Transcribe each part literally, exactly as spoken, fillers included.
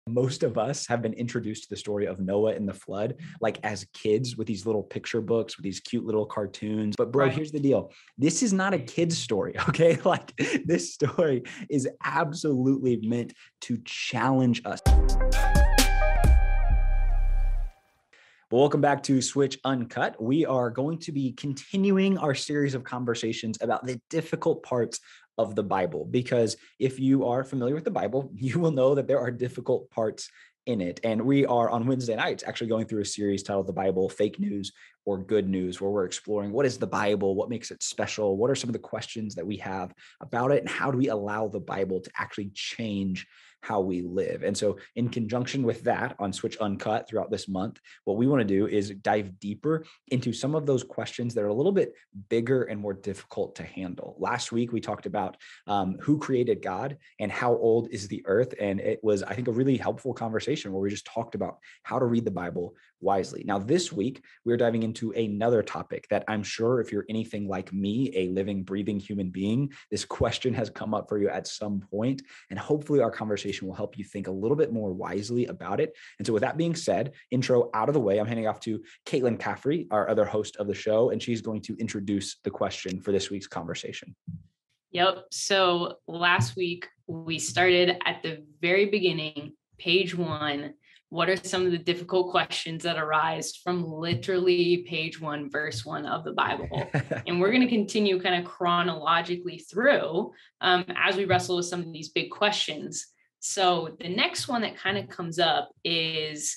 Most of us have been introduced to the story of Noah and the flood, like as kids with these little picture books, with these cute little cartoons. But bro, Right. here's the deal. This is not a kid's story, okay? Like this story is absolutely meant to challenge us. Well, welcome back to Switch Uncut. We are going to be continuing our series of conversations about the difficult parts of the Bible, because if you are familiar with the Bible, you will know that there are difficult parts in it. And we are on Wednesday nights actually going through a series titled The Bible, Fake News or Good News, where we're exploring what is the Bible, what makes it special, what are some of the questions that we have about it, and how do we allow the Bible to actually change how we live. And so in conjunction with that, on Switch Uncut throughout this month, what we want to do is dive deeper into some of those questions that are a little bit bigger and more difficult to handle. Last week, we talked about um, who created God and how old is the earth. And it was, I think, a really helpful conversation where we just talked about how to read the Bible wisely. Now, this week, we're diving into another topic that I'm sure if you're anything like me, a living, breathing human being, this question has come up for you at some point. And hopefully our conversation will help you think a little bit more wisely about it. And so with that being said, intro out of the way, I'm handing off to Caitlin Caffrey, our other host of the show, and she's going to introduce the question for this week's conversation. Yep. So last week we started at the very beginning, page one. What are some of the difficult questions that arise from literally page one, verse one of the Bible? And we're going to continue kind of chronologically through um, as we wrestle with some of these big questions. So the next one that kind of comes up is,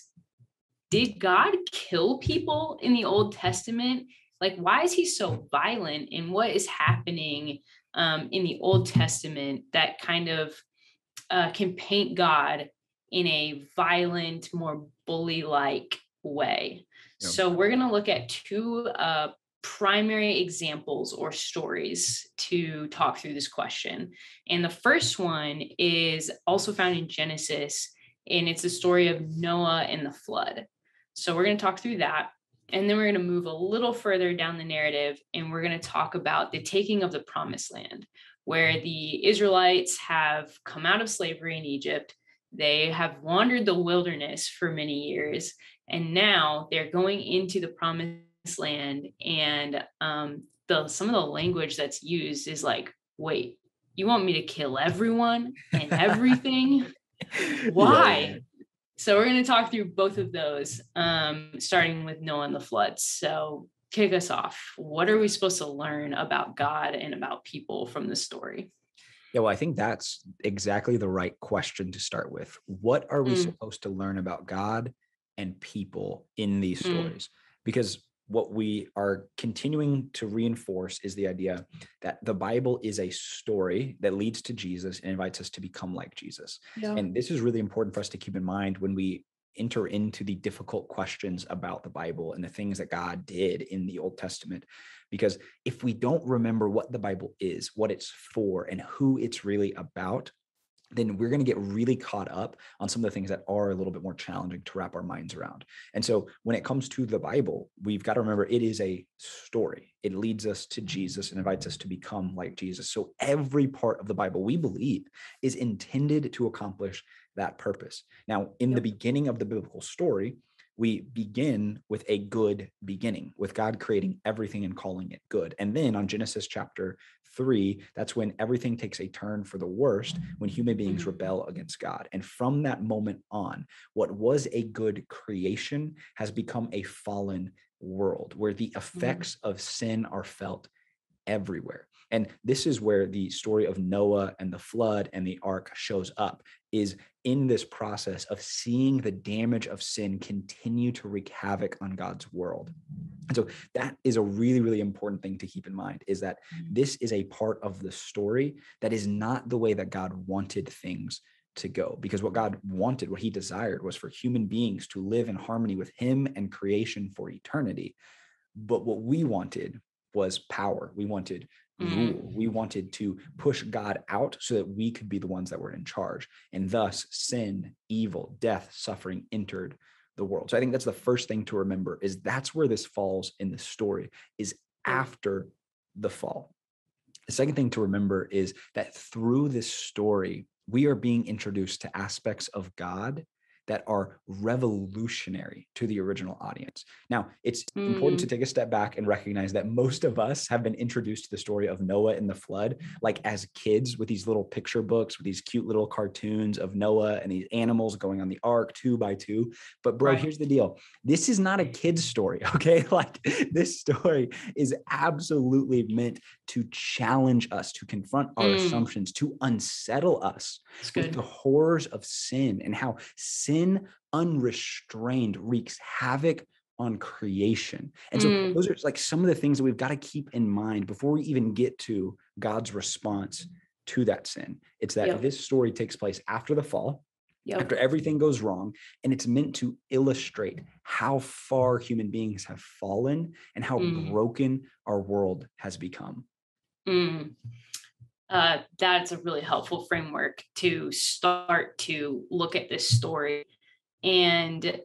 did God kill people in the Old Testament? Like, why is he so violent? And what is happening um, in the Old Testament that kind of uh, can paint God in a violent, more bully-like way? Yep. So we're going to look at two uh, primary examples or stories to talk through this question. And the first one is also found in Genesis, and it's the story of Noah and the flood. So we're going to talk through that. And then we're going to move a little further down the narrative, and we're going to talk about the taking of the promised land, where the Israelites have come out of slavery in Egypt. They have wandered the wilderness for many years, and now they're going into the promised land. And um, the some of the language that's used is like, wait, you want me to kill everyone and everything? Why? Yeah. So we're going to talk through both of those, um, starting with Noah and the flood. So kick us off. What are we supposed to learn about God and about people from the story? Yeah, well, I think that's exactly the right question to start with. What are we mm. supposed to learn about God and people in these mm. stories? Because what we are continuing to reinforce is the idea that the Bible is a story that leads to Jesus and invites us to become like Jesus. Yeah. And this is really important for us to keep in mind when we enter into the difficult questions about the Bible and the things that God did in the Old Testament. Because if we don't remember what the Bible is, what it's for, and who it's really about, then we're going to get really caught up on some of the things that are a little bit more challenging to wrap our minds around. And so when it comes to the Bible, we've got to remember it is a story. It leads us to Jesus and invites us to become like Jesus. So every part of the Bible, we believe, is intended to accomplish that purpose. Now, in yep. the beginning of the biblical story, we begin with a good beginning, with God creating everything and calling it good. And then on Genesis chapter three, that's when everything takes a turn for the worst, when human beings mm-hmm. rebel against God. And from that moment on, what was a good creation has become a fallen world where the effects mm-hmm. of sin are felt everywhere. And this is where the story of Noah and the flood and the ark shows up, is in this process of seeing the damage of sin continue to wreak havoc on God's world. And so that is a really, really important thing to keep in mind, is that this is a part of the story that is not the way that God wanted things to go, because what God wanted, what he desired, was for human beings to live in harmony with him and creation for eternity. But what we wanted was power. We wanted rule. Mm. We wanted to push God out so that we could be the ones that were in charge. And thus sin, evil, death, suffering entered the world. So I think that's the first thing to remember, is that's where this falls in the story, is after the fall. The second thing to remember is that through this story, we are being introduced to aspects of God that are revolutionary to the original audience. Now, it's Mm. important to take a step back and recognize that most of us have been introduced to the story of Noah and the flood, like as kids with these little picture books, with these cute little cartoons of Noah and these animals going on the ark two by two. But bro, Right. here's the deal. This is not a kid's story, okay? Like this story is absolutely meant to challenge us, to confront our Mm. assumptions, to unsettle us It's with good. the horrors of sin and how sin unrestrained wreaks havoc on creation. And so Mm. those are like some of the things that we've got to keep in mind before we even get to God's response to that sin. It's that Yep. this story takes place after the fall, Yep. after everything goes wrong, and it's meant to illustrate how far human beings have fallen and how Mm. broken our world has become. Mm. Uh, that's a really helpful framework to start to look at this story. And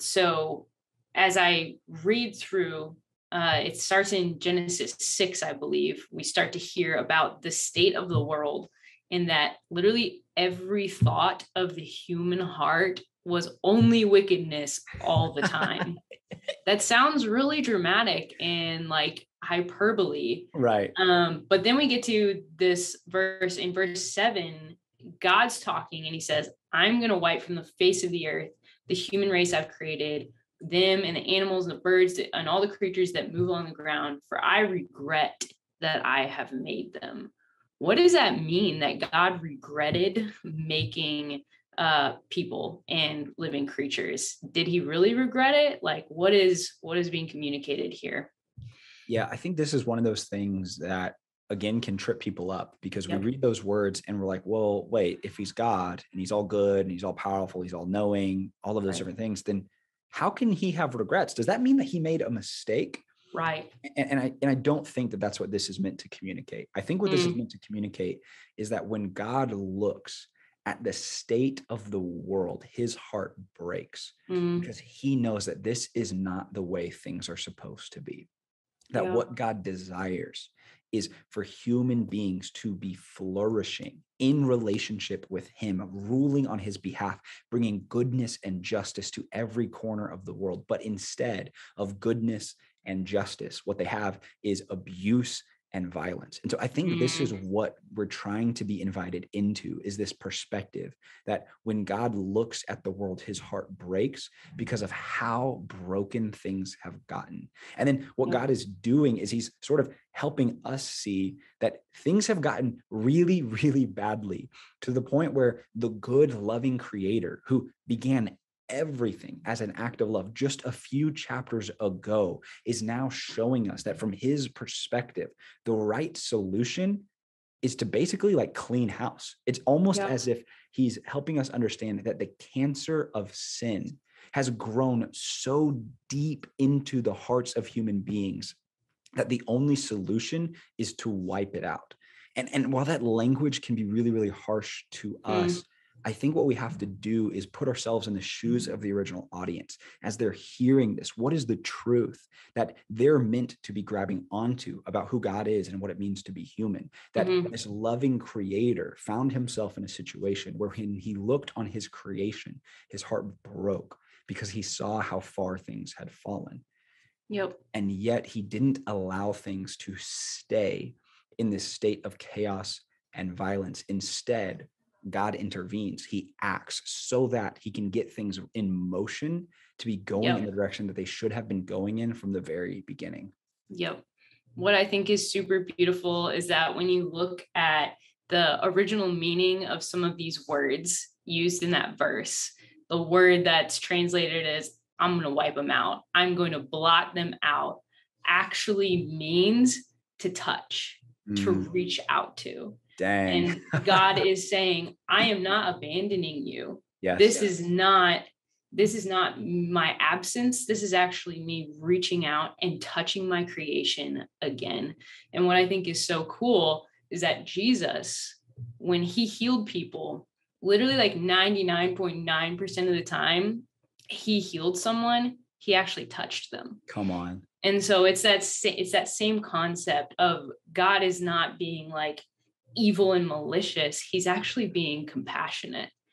so as I read through, uh, it starts in Genesis six, I believe. We start to hear about the state of the world, and that literally every thought of the human heart was only wickedness all the time. That sounds really dramatic and like hyperbole. Right. Um, but then we get to this verse in verse seven, God's talking and he says, I'm going to wipe from the face of the earth the human race I've created, them and the animals and the birds and all the creatures that move on the ground, for I regret that I have made them. What does that mean, that God regretted making uh people and living creatures? Did he really regret it? Like, what is what is being communicated here? Yeah, I think this is one of those things that, again, can trip people up because Yep. we read those words and we're like, well, wait, if he's God and he's all good and he's all powerful, he's all knowing, all of those Right. different things, then how can he have regrets? Does that mean that he made a mistake? Right. And, and I and I don't think that that's what this is meant to communicate. I think what this is Mm. meant to communicate is that when God looks at the state of the world, his heart breaks Mm. because he knows that this is not the way things are supposed to be. That Yeah. what God desires is for human beings to be flourishing in relationship with him, ruling on his behalf, bringing goodness and justice to every corner of the world. But instead of goodness and justice, what they have is abuse and violence. And so I think this is Mm. what we're trying to be invited into, is this perspective that when God looks at the world, his heart breaks because of how broken things have gotten. And then what Yeah. God is doing is he's sort of helping us see that things have gotten really, really badly, to the point where the good, loving creator who began everything as an act of love just a few chapters ago is now showing us that from his perspective, the right solution is to basically like clean house. It's almost Yeah. as if he's helping us understand that the cancer of sin has grown so deep into the hearts of human beings that the only solution is to wipe it out. And, and while that language can be really, really harsh to us, Mm. I think what we have to do is put ourselves in the shoes of the original audience as they're hearing this. What is the truth that they're meant to be grabbing onto about who God is and what it means to be human? That Mhm. this loving creator found himself in a situation where when he looked on his creation, his heart broke because he saw how far things had fallen. Yep. And yet he didn't allow things to stay in this state of chaos and violence. Instead, God intervenes. He acts so that he can get things in motion to be going Yep. in the direction that they should have been going in from the very beginning. Yep. What I think is super beautiful is that when you look at the original meaning of some of these words used in that verse, the word that's translated as I'm going to wipe them out, I'm going to blot them out, actually means to touch, to Mm, reach out to. dang. And God is saying, I am not abandoning you. Yes. This is not this is not my absence. This is actually me reaching out and touching my creation again. And what I think is so cool is that Jesus, when he healed people, literally like ninety-nine point nine percent of the time he healed someone, he actually touched them. Come on. And so it's that sa- it's that same concept of God is not being like evil and malicious. He's actually being compassionate.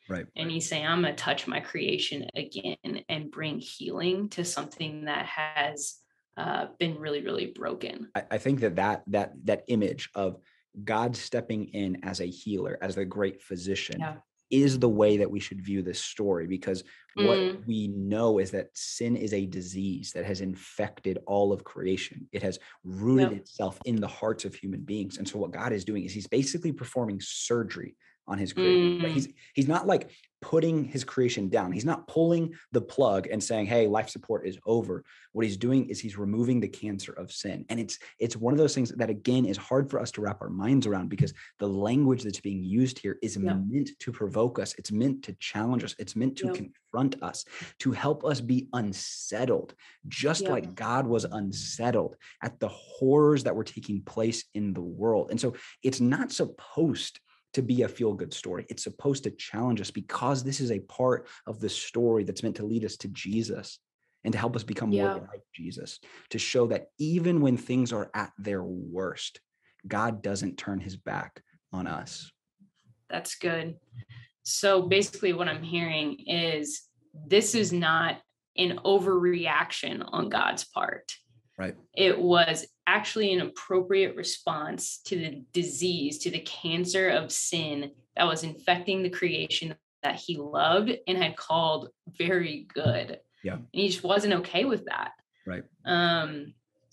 Right. And he's saying, I'm going to touch my creation again and bring healing to something that has uh, been really, really broken. I, I think that, that that that image of God stepping in as a healer, as the great physician, Yeah. is the way that we should view this story, because what Mm. we know is that sin is a disease that has infected all of creation. It has rooted Yep. itself in the hearts of human beings. And so what God is doing is he's basically performing surgery on his creation. Mm. He's he's not like putting his creation down. He's not pulling the plug and saying, hey, life support is over. What he's doing is he's removing the cancer of sin. And it's it's one of those things that, again, is hard for us to wrap our minds around, because the language that's being used here is Yep. meant to provoke us. It's meant to challenge us. It's meant to Yep. confront us, to help us be unsettled, just Yep. like God was unsettled at the horrors that were taking place in the world. And so it's not supposed to be a feel-good story. It's supposed to challenge us, because this is a part of the story that's meant to lead us to Jesus and to help us become Yeah. more like Jesus, to show that even when things are at their worst, God doesn't turn his back on us. That's good. So basically what I'm hearing is this is not an overreaction on God's part. Right. It was actually an appropriate response to the disease, to the cancer of sin that was infecting the creation that he loved and had called very good. Yeah. And he just wasn't okay with that. Right. Um,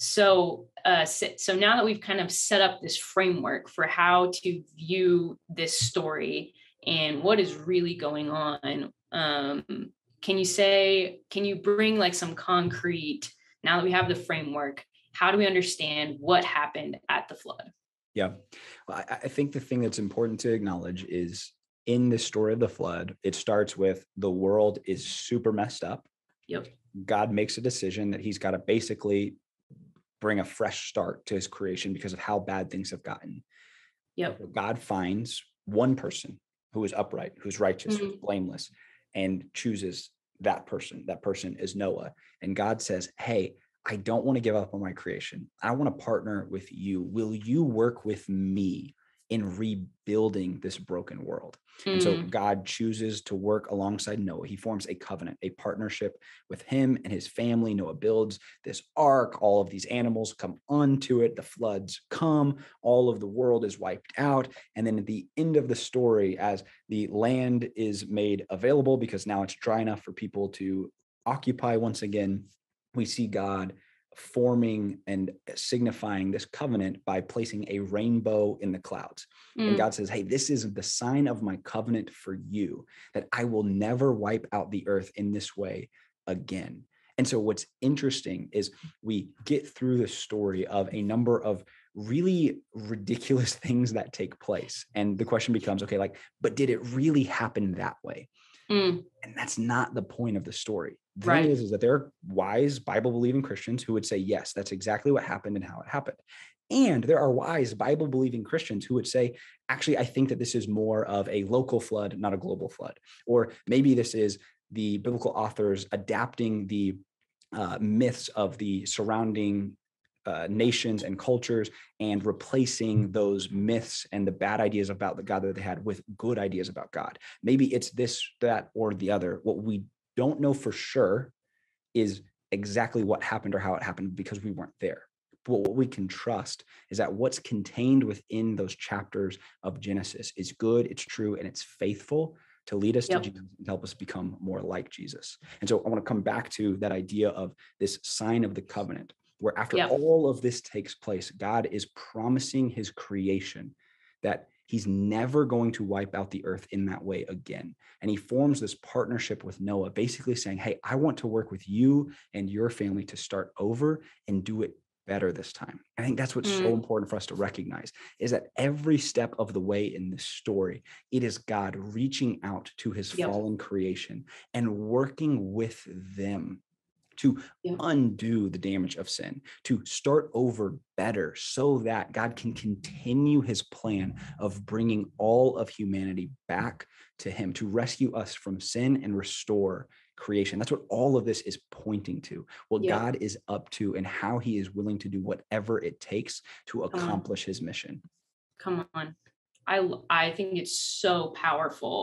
so, uh, so, so now that we've kind of set up this framework for how to view this story and what is really going on, um, can you say, can you bring like some concrete, now that we have the framework, how do we understand what happened at the flood? Yeah. Well, I, I think the thing that's important to acknowledge is, in the story of the flood, it starts with the world is super messed up. Yep. God makes a decision that he's got to basically bring a fresh start to his creation because of how bad things have gotten. Yep. God finds one person who is upright, who's righteous, Mm-hmm. who's blameless, and chooses that person. That person is Noah. And God says, hey, I don't want to give up on my creation. I want to partner with you. Will you work with me in rebuilding this broken world? Mm-hmm. And so God chooses to work alongside Noah. He forms a covenant, a partnership with him and his family. Noah builds this ark. All of these animals come onto it. The floods come. All of the world is wiped out. And then at the end of the story, as the land is made available because now it's dry enough for people to occupy once again, we see God forming and signifying this covenant by placing a rainbow in the clouds. Mm. And God says, hey, this is the sign of my covenant for you, that I will never wipe out the earth in this way again. And so what's interesting is we get through the story of a number of really ridiculous things that take place. And the question becomes, okay, like, but did it really happen that way? Mm. And that's not the point of the story. The right. thing is, is that there are wise Bible-believing Christians who would say, yes, that's exactly what happened and how it happened. And there are wise Bible-believing Christians who would say, actually, I think that this is more of a local flood, not a global flood. Or maybe this is the biblical authors adapting the uh, myths of the surrounding Uh, nations and cultures and replacing those myths and the bad ideas about the God that they had with good ideas about God. Maybe it's this, that, or the other. What we don't know for sure is exactly what happened or how it happened, because we weren't there. But what we can trust is that what's contained within those chapters of Genesis is good, it's true, and it's faithful to lead us yep. to Jesus and help us become more like Jesus. And so I want to come back to that idea of this sign of the covenant, where after yep. all of this takes place, God is promising his creation that he's never going to wipe out the earth in that way again. And he forms this partnership with Noah, basically saying, hey, I want to work with you and your family to start over and do it better this time. I think that's what's mm. so important for us to recognize, is that every step of the way in this story, it is God reaching out to his yep. fallen creation and working with them to yeah. undo the damage of sin, to start over better, so that God can continue his plan of bringing all of humanity back to him, to rescue us from sin and restore creation. That's what all of this is pointing to, what yeah. God is up to and how he is willing to do whatever it takes to accomplish his mission. Come on. I, I think it's so powerful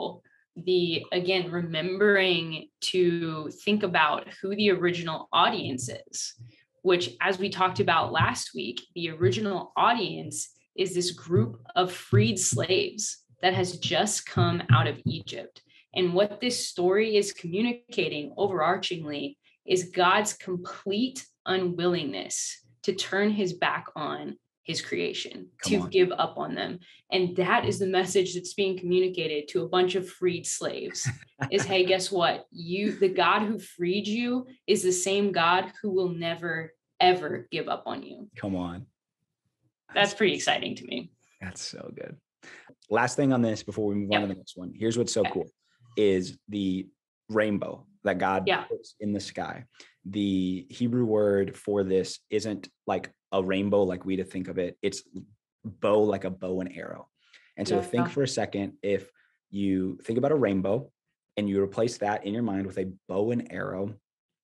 the, again, remembering to think about who the original audience is, which, as we talked about last week, the original audience is this group of freed slaves that has just come out of Egypt. And what this story is communicating overarchingly is God's complete unwillingness to turn his back on his creation, Come to on. give up on them. And that is the message that's being communicated to a bunch of freed slaves is, hey, guess what? You, the God who freed you is the same God who will never, ever give up on you. Come on. That's pretty exciting to me. That's so good. Last thing on this before we move Yep. on to the next one. Here's what's so Okay. cool is the rainbow that God Yeah. puts in the sky. The Hebrew word for this isn't like a rainbow like we to think of it. It's bow, like a bow and arrow. And so Yeah. think for a second, if you think about a rainbow and you replace that in your mind with a bow and arrow,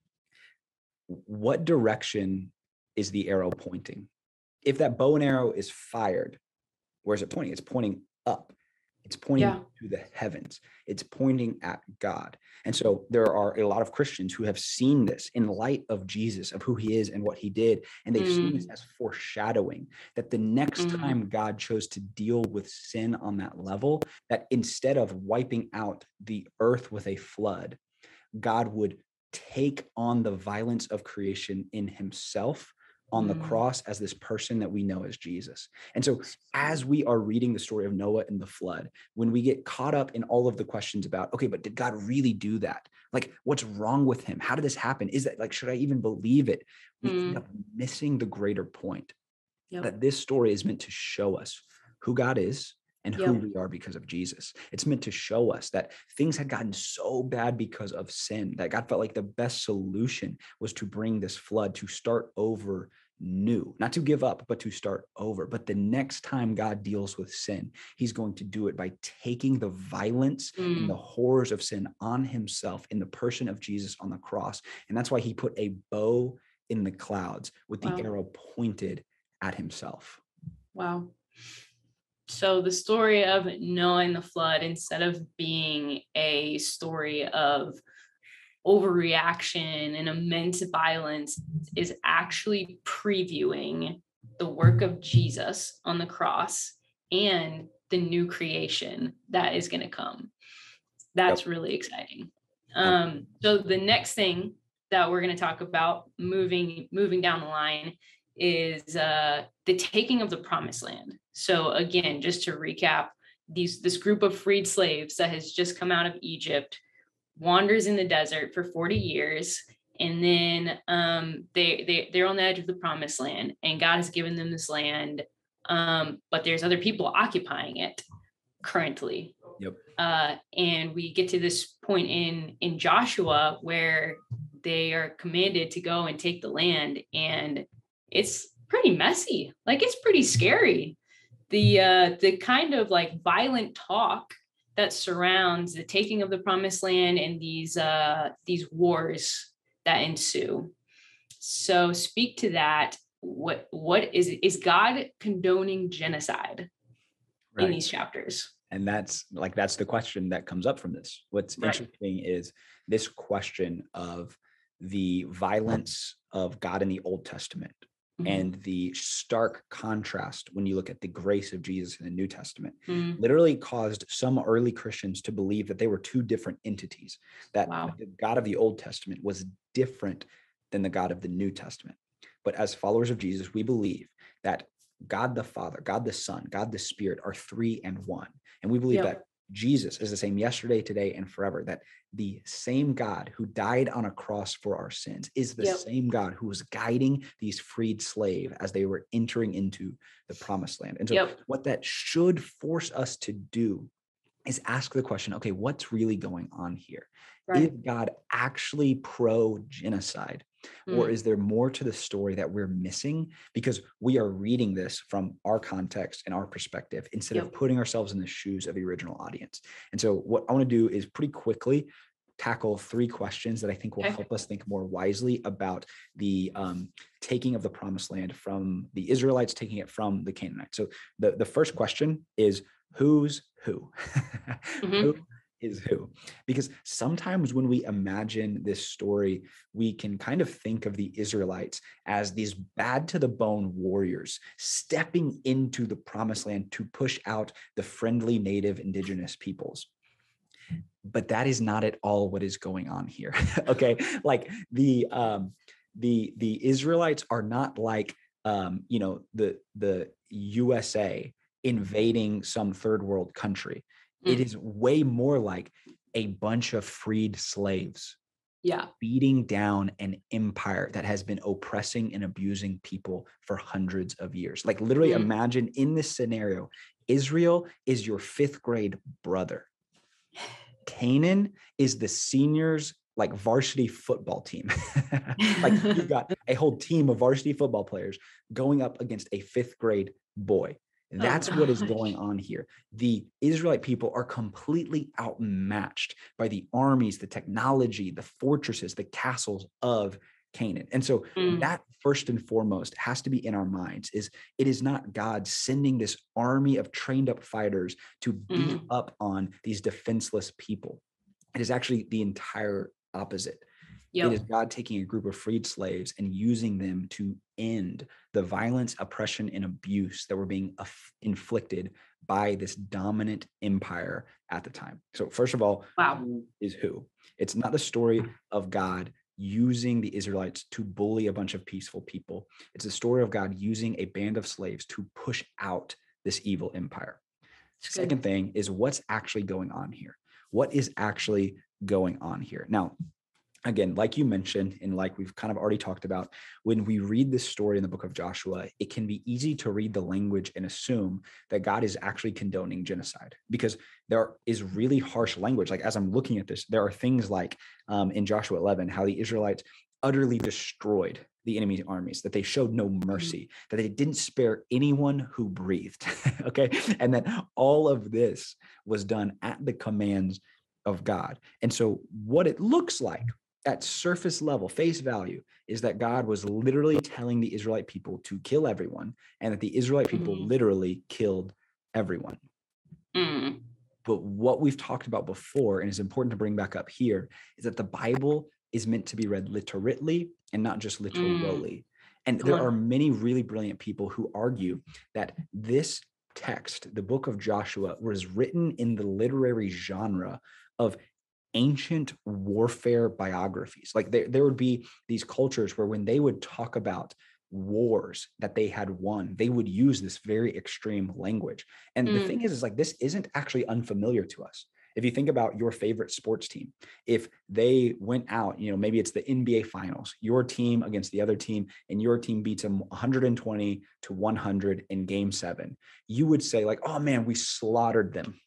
what direction is the arrow pointing? If that bow and arrow is fired, where's it pointing? It's pointing up. It's pointing Yeah. to the heavens. It's pointing at God. And so there are a lot of Christians who have seen this in light of Jesus, of who he is and what he did. And they've seen this Mm. as foreshadowing that the next Mm. time God chose to deal with sin on that level, that instead of wiping out the earth with a flood, God would take on the violence of creation in himself on the Mm. cross as this person that we know as Jesus. And so as we are reading the story of Noah and the flood, when we get caught up in all of the questions about, okay, but did God really do that? Like, what's wrong with him? How did this happen? Is that like, should I even believe it? We Mm. end up missing the greater point Yep. that this story is meant to show us who God is and who Yep. we are because of Jesus. It's meant to show us that things had gotten so bad because of sin that God felt like the best solution was to bring this flood, to start over new, not to give up, but to start over. But the next time God deals with sin, he's going to do it by taking the violence Mm. and the horrors of sin on himself in the person of Jesus on the cross. And that's why he put a bow in the clouds with the Wow. arrow pointed at himself. Wow. So the story of Noah and the flood, instead of being a story of overreaction and immense violence, is actually previewing the work of Jesus on the cross and the new creation that is going to come. That's Yep. really exciting. Um, so the next thing that we're going to talk about moving moving down the line is uh, the taking of the promised land. So again, just to recap, these this group of freed slaves that has just come out of Egypt wanders in the desert for forty years, and then um, they they they're on the edge of the promised land, and God has given them this land, um, but there's other people occupying it currently. Yep. Uh, and we get to this point in in Joshua where they are commanded to go and take the land, and it's pretty messy. Like, it's pretty scary. The uh, the kind of like violent talk that surrounds the taking of the promised land and these uh, these wars that ensue. So, speak to that. What what is is God condoning genocide Right. in these chapters? And that's like, that's the question that comes up from this. What's Right. interesting is this question of the violence of God in the Old Testament Mhm. and the stark contrast when you look at the grace of Jesus in the New Testament Mm. literally caused some early Christians to believe that they were two different entities, that Wow. the God of the Old Testament was different than the God of the New Testament. But as followers of Jesus, we believe that God the Father, God the Son, God the Spirit are three and one. And we believe Yep. that Jesus is the same yesterday, today, and forever, that the same God who died on a cross for our sins is the Yep. same God who was guiding these freed slave as they were entering into the promised land. And so Yep. what that should force us to do is ask the question, okay, what's really going on here? Right. Is God actually pro-genocide? Or Mm. is there more to the story that we're missing because we are reading this from our context and our perspective instead of Yep. putting ourselves in the shoes of the original audience? And so what I want to do is pretty quickly tackle three questions that I think will Okay. help us think more wisely about the um, taking of the promised land from the Israelites, taking it from the Canaanites. So the, the first question is, who's who? Mhm. Who is who. Because sometimes when we imagine this story, we can kind of think of the Israelites as these bad to the bone warriors stepping into the promised land to push out the friendly native indigenous peoples. But that is not at all what is going on here. Okay. Like the, um, the, the Israelites are not like, um, you know, the, the U S A invading some third world country. Mm. It is way more like a bunch of freed slaves. Yeah. Beating down an empire that has been oppressing and abusing people for hundreds of years. Like literally mm. imagine in this scenario, Israel is your fifth grade brother. Canaan is the seniors like varsity football team. Like you've got a whole team of varsity football players going up against a fifth grade boy. That's oh what is going on here. The Israelite people are completely outmatched by the armies, the technology, the fortresses, the castles of Canaan. And so mm. that first and foremost has to be in our minds is it is not God sending this army of trained up fighters to beat mm. up on these defenseless people. It is actually the entire opposite. Yep. It is God taking a group of freed slaves and using them to end the violence, oppression, and abuse that were being aff- inflicted by this dominant empire at the time. So first of all, wow. Who is who? It's not the story of God using the Israelites to bully a bunch of peaceful people. It's a story of God using a band of slaves to push out this evil empire. That's Second good. Thing is what's actually going on here. What is actually going on here? Now, again, like you mentioned, and like we've kind of already talked about, when we read this story in the book of Joshua, it can be easy to read the language and assume that God is actually condoning genocide because there is really harsh language. Like as I'm looking at this, there are things like um, in Joshua eleven, how the Israelites utterly destroyed the enemy's armies, that they showed no mercy, that they didn't spare anyone who breathed. Okay. And that all of this was done at the commands of God. And so what it looks like at surface level, face value, is that God was literally telling the Israelite people to kill everyone, and that the Israelite people mm. literally killed everyone. Mm. But what we've talked about before, and is important to bring back up here, is that the Bible is meant to be read literally and not just literally. Mm. And there are many really brilliant people who argue that this text, the book of Joshua, was written in the literary genre of ancient warfare biographies. Like there, there would be these cultures where when they would talk about wars that they had won, they would use this very extreme language. And mm. the thing is, is like, this isn't actually unfamiliar to us. If you think about your favorite sports team, if they went out, you know, maybe it's the N B A finals, your team against the other team, and your team beats them one hundred twenty to one hundred in game seven, you would say like, oh man, we slaughtered them.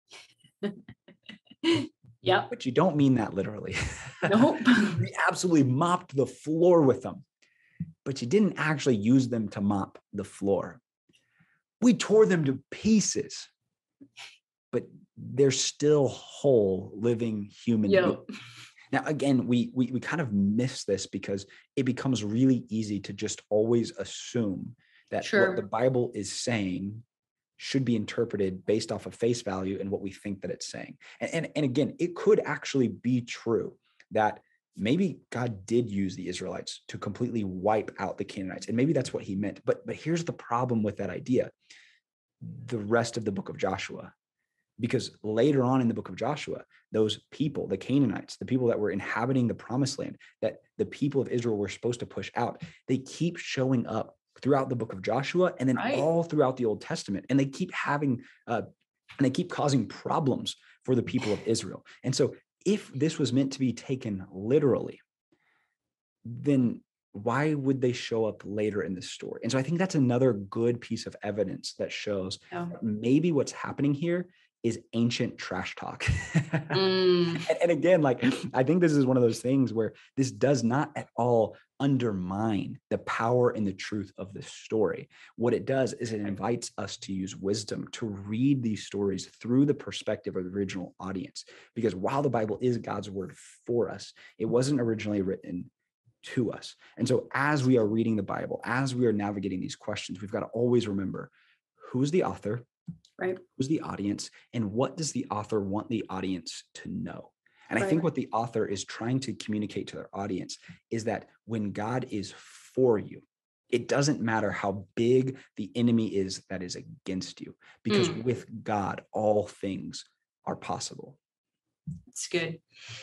Yeah. But you don't mean that literally. Nope. We absolutely mopped the floor with them, but you didn't actually use them to mop the floor. We tore them to pieces, but they're still whole, living human yep. beings. Now, again, we, we we kind of miss this because it becomes really easy to just always assume that sure. what the Bible is saying should be interpreted based off of face value and what we think that it's saying. And, and, and again, it could actually be true that maybe God did use the Israelites to completely wipe out the Canaanites. And maybe that's what he meant. But, but here's the problem with that idea. The rest of the book of Joshua, because later on in the book of Joshua, those people, the Canaanites, the people that were inhabiting the promised land, that the people of Israel were supposed to push out, they keep showing up throughout the book of Joshua and then right. all throughout the Old Testament. And they keep having, uh, and they keep causing problems for the people of Israel. And so if this was meant to be taken literally, then why would they show up later in the story? And so I think that's another good piece of evidence that shows oh. that maybe what's happening here is ancient trash talk. mm. and, and again, like, I think this is one of those things where this does not at all undermine the power and the truth of the story. What it does is it invites us to use wisdom to read these stories through the perspective of the original audience. Because while the Bible is God's word for us, it wasn't originally written to us. And so as we are reading the Bible, as we are navigating these questions, we've got to always remember who's the author, Right. Who's the audience? And what does the author want the audience to know? And I Right. think what the author is trying to communicate to their audience is that when God is for you, it doesn't matter how big the enemy is that is against you, because Mm, with God, all things are possible. it's good.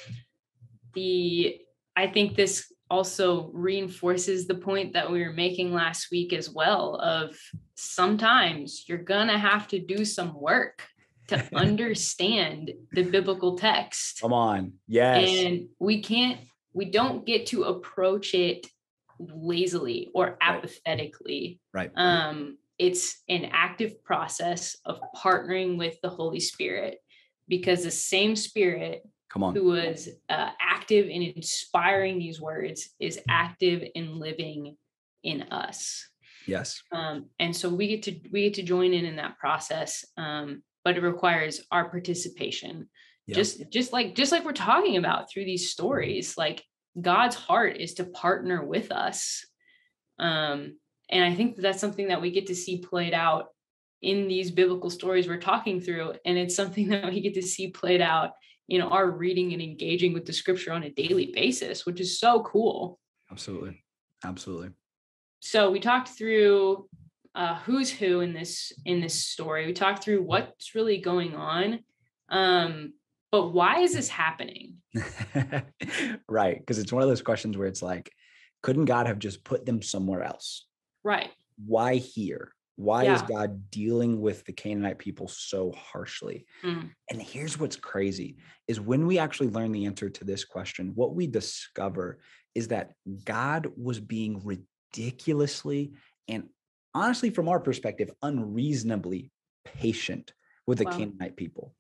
The I think this also reinforces the point that we were making last week as well, of sometimes you're gonna have to do some work to understand the biblical text. Come on. Yes. And we can't, we don't get to approach it lazily or Right. apathetically. Right. Um, it's an active process of partnering with the Holy Spirit, because the same Spirit Come on. who was uh, active in inspiring these words is active in living in us. Yes. Um, and so we get to we get to join in in that process, um, but it requires our participation. Yeah. Just just like just like we're talking about through these stories, like God's heart is to partner with us, um, and I think that that's something that we get to see played out in these biblical stories we're talking through, and it's something that we get to see played out in our reading and engaging with the scripture on a daily basis, which is so cool. Absolutely. Absolutely. So we talked through uh, who's who in this in this story. We talked through what's really going on, um, but why is this happening? Right, because it's one of those questions where it's like, couldn't God have just put them somewhere else? Right. Why here? Why Yeah. is God dealing with the Canaanite people so harshly? Mm. And here's what's crazy is when we actually learn the answer to this question, what we discover is that God was being ridiculously and honestly, from our perspective, unreasonably patient with the Wow. Canaanite people.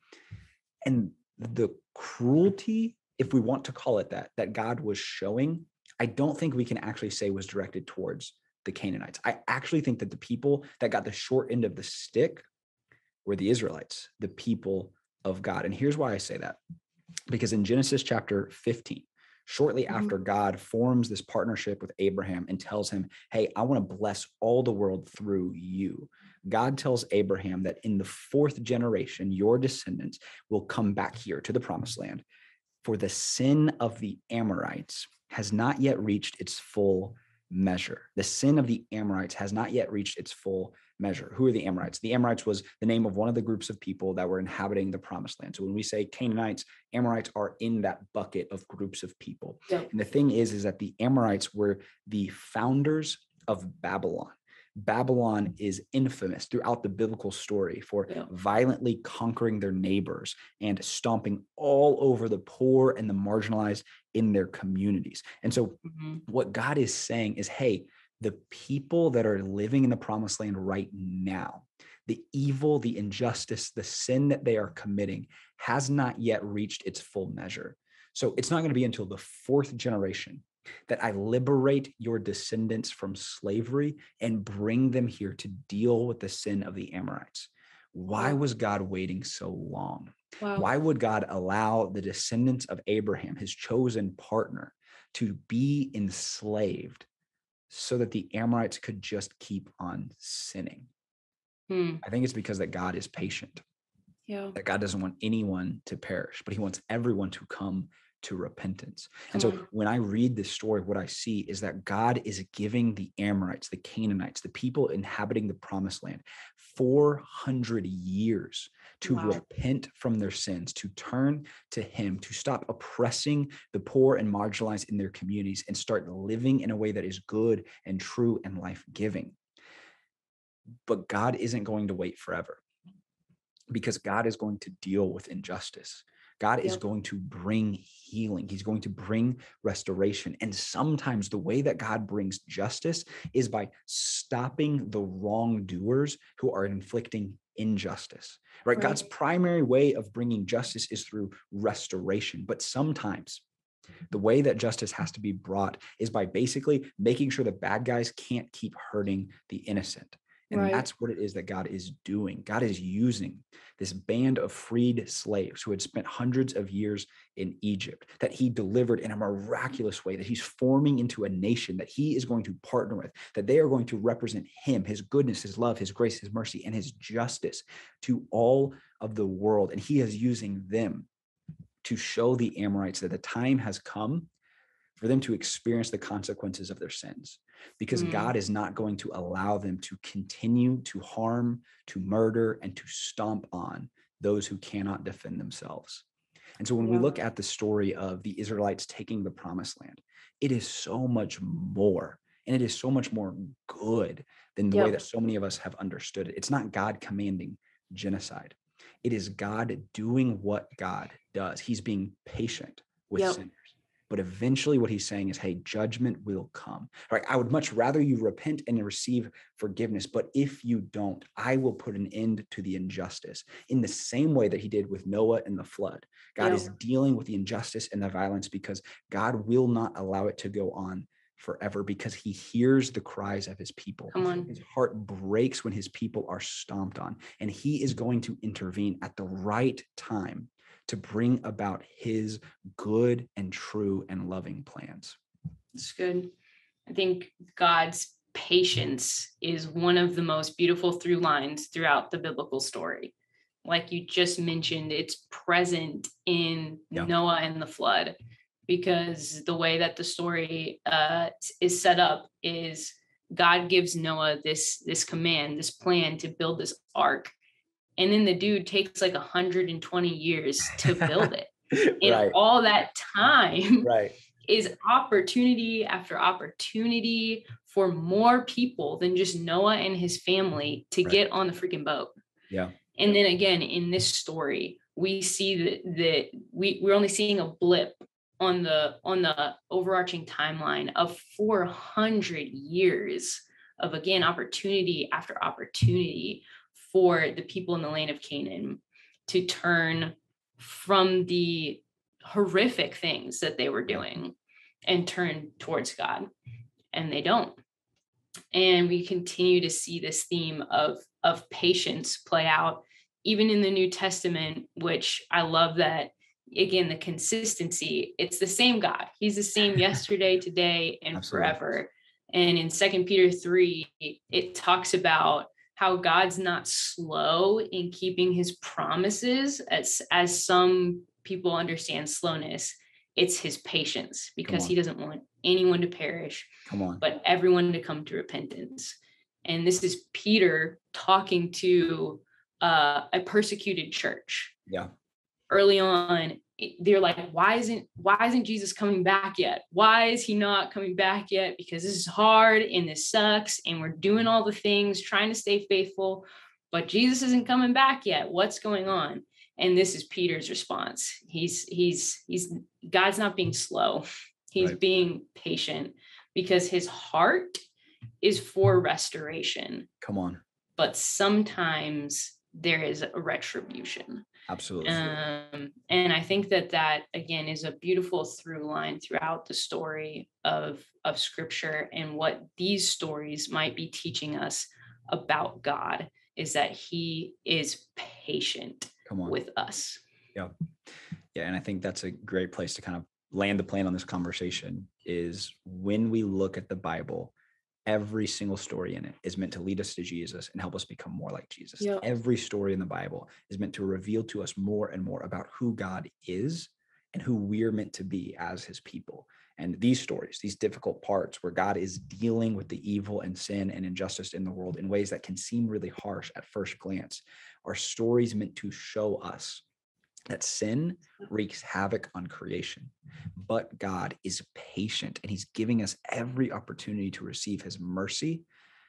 And the cruelty, if we want to call it that, that God was showing, I don't think we can actually say was directed towards the Canaanites. I actually think that the people that got the short end of the stick were the Israelites, the people of God. And here's why I say that. Because in Genesis chapter fifteen, shortly Mhm. after God forms this partnership with Abraham and tells him, hey, I want to bless all the world through you, God tells Abraham that in the fourth generation, your descendants will come back here to the promised land, for the sin of the Amorites has not yet reached its full measure. The sin of the Amorites has not yet reached its full measure. Who are the Amorites? The Amorites was the name of one of the groups of people that were inhabiting the promised land. So when we say Canaanites, Amorites are in that bucket of groups of people. Yep. And the thing is, is that the Amorites were the founders of Babylon. Babylon is infamous throughout the biblical story for Yeah. violently conquering their neighbors and stomping all over the poor and the marginalized in their communities. And so Mm-hmm. what God is saying is, hey, the people that are living in the promised land right now, the evil, the injustice, the sin that they are committing has not yet reached its full measure. So it's not going to be until the fourth generation that I liberate your descendants from slavery and bring them here to deal with the sin of the Amorites. Why Wow. was God waiting so long? Wow. Why would God allow the descendants of Abraham, his chosen partner, to be enslaved so that the Amorites could just keep on sinning? Hmm. I think it's because that God is patient, Yeah. that God doesn't want anyone to perish, but he wants everyone to come to repentance. And Come so on. when I read this story, what I see is that God is giving the Amorites, the Canaanites, the people inhabiting the promised land, four hundred years to Wow. repent from their sins, to turn to him, to stop oppressing the poor and marginalized in their communities and start living in a way that is good and true and life-giving. But God isn't going to wait forever, because God is going to deal with injustice. God is Yep. going to bring healing. He's going to bring restoration. And sometimes the way that God brings justice is by stopping the wrongdoers who are inflicting injustice, right? Right. God's primary way of bringing justice is through restoration. But sometimes the way that justice has to be brought is by basically making sure the bad guys can't keep hurting the innocent. And Right. that's what it is that God is doing. God is using this band of freed slaves who had spent hundreds of years in Egypt, that he delivered in a miraculous way, that he's forming into a nation that he is going to partner with, that they are going to represent him, his goodness, his love, his grace, his mercy, and his justice to all of the world. And he is using them to show the Amorites that the time has come for them to experience the consequences of their sins, because Mm. God is not going to allow them to continue to harm, to murder, and to stomp on those who cannot defend themselves. And so when Yeah. we look at the story of the Israelites taking the promised land, it is so much more, and it is so much more good than the Yep. way that so many of us have understood it. It's not God commanding genocide. It is God doing what God does. He's being patient with Yep. sinners. But eventually what he's saying is, hey, judgment will come. Right? I would much rather you repent and receive forgiveness. But if you don't, I will put an end to the injustice in the same way that he did with Noah and the flood. God Yep. is dealing with the injustice and the violence because God will not allow it to go on forever, because he hears the cries of his people. Come on. His heart breaks when his people are stomped on, and he is going to intervene at the right time to bring about his good and true and loving plans. It's good. I think God's patience is one of the most beautiful through lines throughout the biblical story. Like you just mentioned, it's present in Yeah. Noah and the flood, because the way that the story uh, is set up is God gives Noah this, this command, this plan to build this ark. And then the dude takes like one hundred twenty years to build it. And Right. all that time Right. is opportunity after opportunity for more people than just Noah and his family to Right. get on the freaking boat. Yeah. And then again, in this story, we see that, that we, we're only seeing a blip on the on the overarching timeline of four hundred years of, again, opportunity after opportunity for the people in the land of Canaan to turn from the horrific things that they were doing and turn towards God, and they don't. And we continue to see this theme of of patience play out even in the New Testament, which I love that, again, the consistency, it's the same God. He's the same yesterday, today, and Absolutely. forever. And in Second Peter three, it talks about how God's not slow in keeping his promises, as, as some people understand slowness. It's his patience, because he doesn't want anyone to perish, Come on. but everyone to come to repentance. And this is Peter talking to uh, a persecuted church. Yeah. Early on, they're like, why isn't why isn't Jesus coming back yet? Why is he not coming back yet? Because this is hard and this sucks, and we're doing all the things, trying to stay faithful, but Jesus isn't coming back yet. What's going on? And this is Peter's response. He's he's he's God's not being slow. He's Right. being patient, because his heart is for restoration. Come on. But sometimes there is a retribution. Absolutely. Um, and I think that that, again, is a beautiful through line throughout the story of, of scripture, and what these stories might be teaching us about God is that he is patient Come on. with us. Yeah. Yeah. And I think that's a great place to kind of land the plane on this conversation, is when we look at the Bible, every single story in it is meant to lead us to Jesus and help us become more like Jesus. Yep. Every story in the Bible is meant to reveal to us more and more about who God is and who we're meant to be as his people. And these stories, these difficult parts where God is dealing with the evil and sin and injustice in the world in ways that can seem really harsh at first glance, are stories meant to show us that sin wreaks havoc on creation, but God is patient, and he's giving us every opportunity to receive his mercy.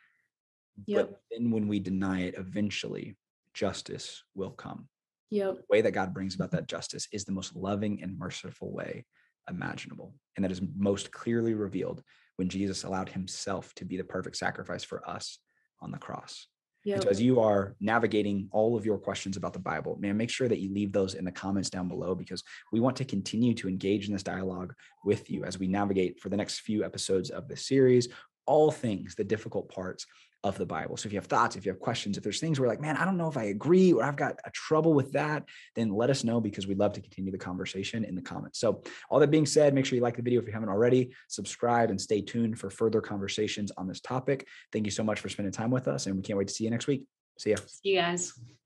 Yep. But then when we deny it, eventually justice will come. Yep. The way that God brings about that justice is the most loving and merciful way imaginable. And that is most clearly revealed when Jesus allowed himself to be the perfect sacrifice for us on the cross. Yep. And so as you are navigating all of your questions about the Bible, man, make sure that you leave those in the comments down below, because we want to continue to engage in this dialogue with you as we navigate for the next few episodes of this series, all things, the difficult parts of the Bible. So if you have thoughts, if you have questions, if there's things where like, man, I don't know if I agree or I've got a trouble with that, then let us know, because we'd love to continue the conversation in the comments. So all that being said, make sure you like the video if you haven't already, subscribe, and stay tuned for further conversations on this topic. Thank you so much for spending time with us, and we can't wait to see you next week. See ya. See you guys.